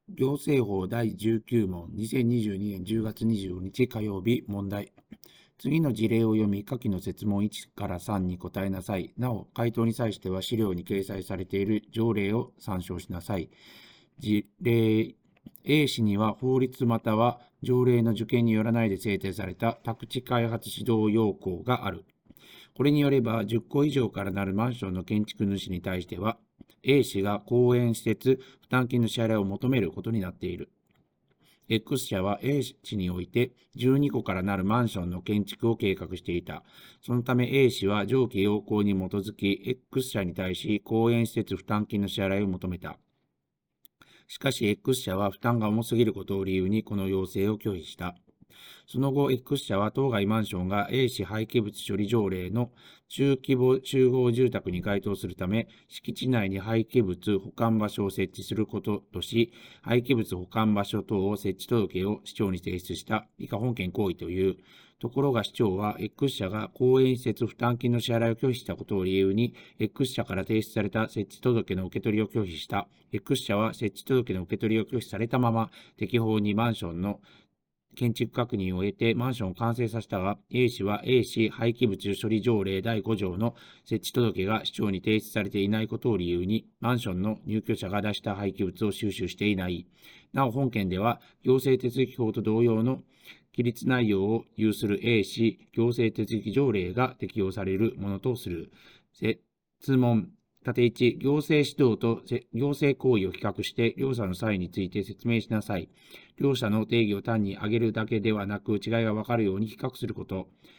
行政法第19問、2022年10月25日火曜日、問題。次の事例を読み、下記の設問1から3に答えなさい。なお、回答に際しては資料に掲載されている条例を参照しなさい。事例 A 氏には法律または条例の受験によらないで制定された宅地開発指導要項がある。これによれば、10戸以上からなるマンションの建築主に対しては、A 氏が公園施設負担金の支払いを求めることになっている。X 社は A 氏において12戸からなるマンションの建築を計画していた。そのため A 氏は上記要項に基づき X 社に対し公園施設負担金の支払いを求めた。しかし X 社は負担が重すぎることを理由にこの要請を拒否した。その後、X 社は当該マンションが A 市廃棄物処理条例の中規模集合住宅に該当するため、敷地内に廃棄物保管場所を設置することとし、廃棄物保管場所等を設置届を市長に提出した以下本件行為という。ところが市長は X 社が公園施設負担金の支払いを拒否したことを理由に、X 社から提出された設置届の受け取りを拒否した。X 社は設置届の受け取りを拒否されたまま、適法にマンションの建築確認を得てマンションを完成させたが、A 氏は A 市廃棄物処理条例第5条の設置届が市長に提出されていないことを理由に、マンションの入居者が出した廃棄物を収集していない。なお本件では、行政手続法と同様の規律内容を有する A 市行政手続条例が適用されるものとする。設問。縦1、行政指導と行政行為を比較して、両者の際について説明しなさい。両者の定義を単に挙げるだけではなく、違いがわかるように比較すること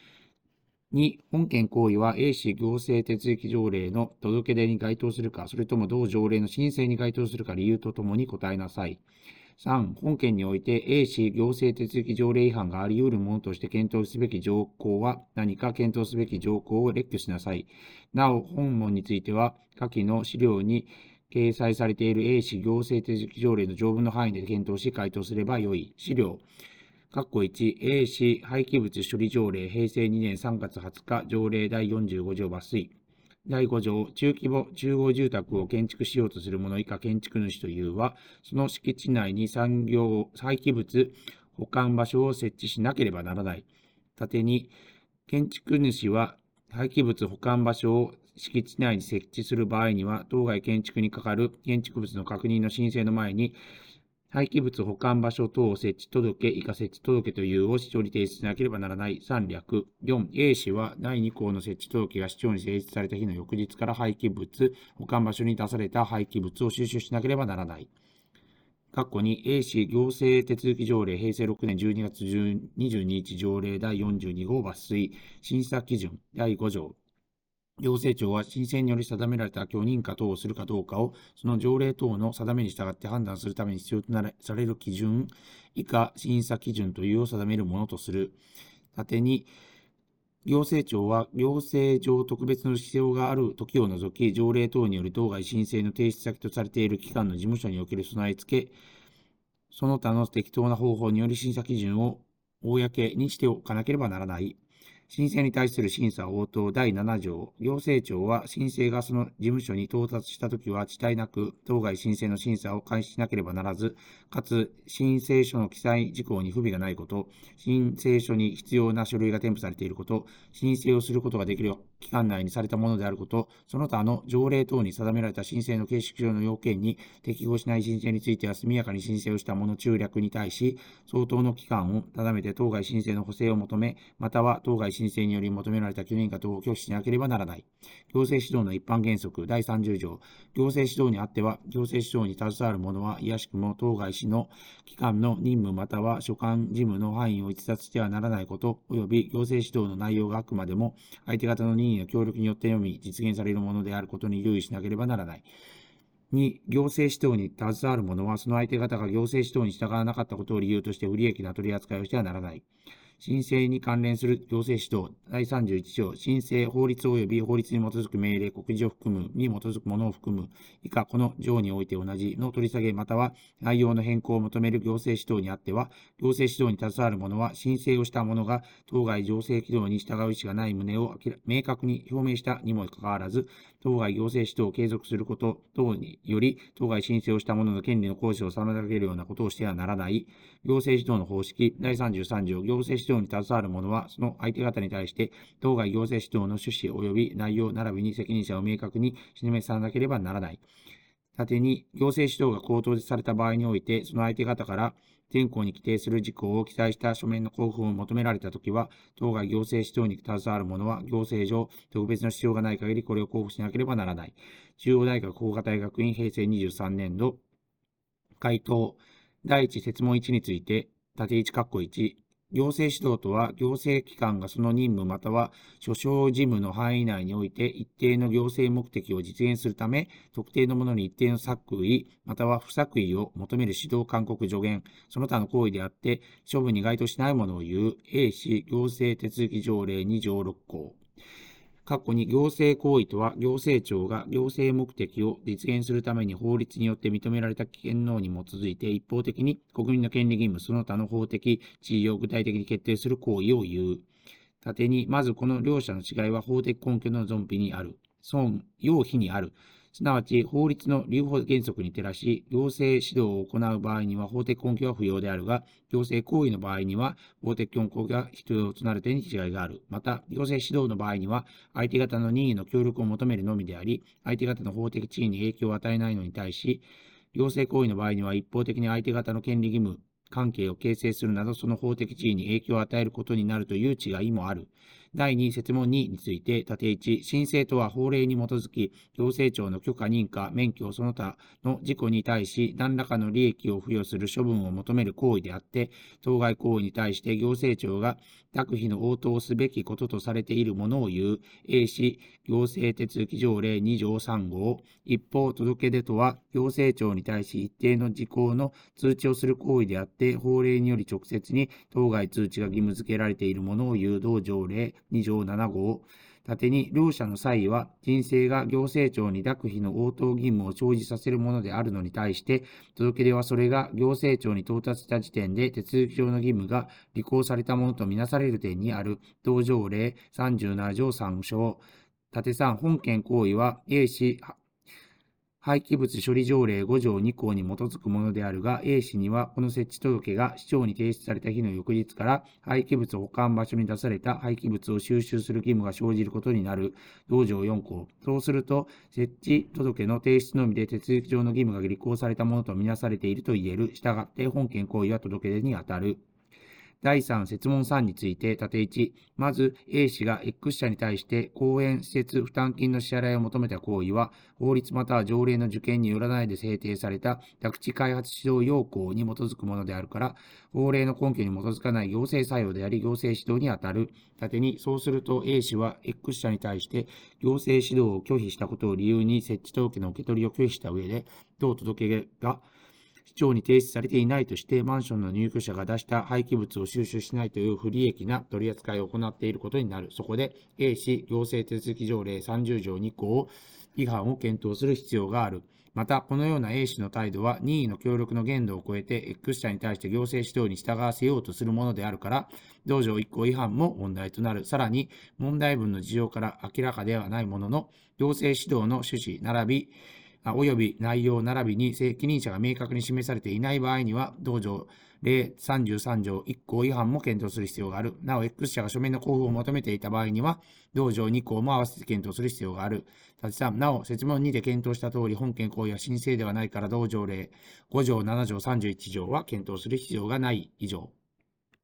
。2、本件行為は A 市行政手続条例の届け出に該当するか、それとも同条例の申請に該当するか理由とともに答えなさい。3、本件において A 市行政手続条例違反があり得るものとして検討すべき条項は何か検討すべき条項を列挙しなさい。なお、本文については、下記の資料に掲載されている A 市行政手続条例の条文の範囲で検討し回答すればよい。資料。1、A 市廃棄物処理条例平成2年3月20日条例第45条抜粋。第5条、中規模集合住宅を建築しようとする者以下建築主というは、その敷地内に産業廃棄物保管場所を設置しなければならない。縦に、建築主は廃棄物保管場所を敷地内に設置する場合には、当該建築に係る建築物の確認の申請の前に、廃棄物保管場所等設置届以下設置届というを市長に提出しなければならない。3略。4、A 氏は第2項の設置届が市長に提出された日の翌日から廃棄物保管場所に出された廃棄物を収集しなければならない。2、A 市行政手続条例平成6年12月22日条例第42号抜粋。審査基準第5条。行政庁は申請により定められた許認可等をするかどうかを、その条例等の定めに従って判断するために必要とされる基準、以下審査基準というを定めるものとする。縦に、行政庁は行政上特別の必要がある時を除き、条例等により当該申請の提出先とされている機関の事務所における備え付け、その他の適当な方法により審査基準を公にしておかなければならない。申請に対する審査応答第7条。行政庁は申請がその事務所に到達したときは遅滞なく、当該申請の審査を開始しなければならず、かつ申請書の記載事項に不備がないこと、申請書に必要な書類が添付されていること、申請をすることができる期間内にされたものであること、その他の条例等に定められた申請の形式上の要件に適合しない申請については速やかに申請をした者中略に対し、相当の期間を定めて当該申請の補正を求め、または当該申請により求められた許認可等を拒否しなければならない。行政指導の一般原則第30条。行政指導にあっては、行政指導に携わる者は、いやしくも当該市の機関の任務または所管事務の範囲を逸脱してはならないこと、及び行政指導の内容があくまでも相手方の任意の協力によってのみ実現されるものであることに留意しなければならない。2、行政指導に携わる者は、その相手方が行政指導に従わなかったことを理由として不利益な取り扱いをしてはならない。 申請に関連する行政指導。第31条、申請、法律及び法律に基づく命令、告示を含む、に基づくものを含む、以下この条において同じの取り下げ、または内容の変更を求める行政指導にあっては、行政指導に携わる者は、申請をした者が当該行政指導に従う意思がない旨を明確に表明したにもかかわらず、当該行政指導を継続すること等により、当該申請をした者の権利の行使を妨げるようなことをしてはならない。行政指導の方式。第33条、行政指導に携わる者は、その相手方に対して、当該行政指導の趣旨及び内容並びに責任者を明確に示さなければならない。縦に、行政指導が口頭された場合において、その相手方から全項に規定する事項を記載した書面の交付を求められたときは、当該行政指導に携わる者は、行政上、特別の必要がない限りこれを交付しなければならない。中央大学法科大学院平成23年度。回答。第一設問1について、縦1括弧1。行政指導とは、行政機関がその任務または所掌事務の範囲内において一定の行政目的を実現するため、特定のものに一定の作為、または不作為を求める指導勧告助言、その他の行為であって、処分に該当しないものを言う、A 氏行政手続条例2条6項。過去に行政行為とは、行政庁が行政目的を実現するために法律によって認められた権能に基づいて一方的に国民の権利義務その他の法的地位を具体的に決定する行為を言う。縦に、まずこの両者の違いは法的根拠の存否にある。要否にある。すなわち、法律の留保原則に照らし、行政指導を行う場合には法的根拠は不要であるが、行政行為の場合には法的根拠が必要となる点に違いがある。また、行政指導の場合には、相手方の任意の協力を求めるのみであり、相手方の法的地位に影響を与えないのに対し、行政行為の場合には一方的に相手方の権利義務、関係を形成するなど、その法的地位に影響を与えることになるという違いもある。第2、設問2について、縦1、申請とは法令に基づき、行政庁の許可認可、免許その他の事項に対し、何らかの利益を付与する処分を求める行為であって、当該行為に対して行政庁が諾否の応答すべきこととされているものを言う、A 氏行政手続条例2条3号。一方、届け出とは、行政庁に対し一定の事項の通知をする行為であって、法令により直接に当該通知が義務付けられているものを言う同条例2条7号。縦に、両者の際は、人生が行政庁に諾否の応答義務を生じさせるものであるのに対して、届け出はそれが行政庁に到達した時点で手続き上の義務が履行されたものとみなされる点にある同条例37条3章。縦3、本件行為は A 氏廃棄物処理条例5条2項に基づくものであるが、A 氏にはこの設置届が市長に提出された日の翌日から廃棄物保管場所に出された廃棄物を収集する義務が生じることになる同条4項。そうすると、設置届の提出のみで手続き上の義務が履行されたものとみなされていると言える。したがって本件行為は届け出にあたる。第3、設問3について、縦1、まず A 氏が X 社に対して公園施設負担金の支払いを求めた行為は、法律または条例の受験によらないで制定された宅地開発指導要項に基づくものであるから、法令の根拠に基づかない行政作用であり、行政指導にあたる。縦に、そうすると A 氏は X 社に対して行政指導を拒否したことを理由に設置届の受け取りを拒否した上で、同届けが市長に提出されていないとして、マンションの入居者が出した廃棄物を収集しないという不利益な取り扱いを行っていることになる。そこで、A 氏行政手続条例30条2項違反を検討する必要がある。また、このような A 氏の態度は任意の協力の限度を超えて X 社に対して行政指導に従わせようとするものであるから、同条1項違反も問題となる。さらに、問題文の事情から明らかではないものの、行政指導の趣旨並び及び内容並びに責任者が明確に示されていない場合には、同条例33条1項違反も検討する必要がある。なお、X 社が書面の交付を求めていた場合には、同条2項も合わせて検討する必要がある。立3、なお、設問2で検討した通り、本件行為は申請ではないから、同条例5条7条31条は検討する必要がない。以上。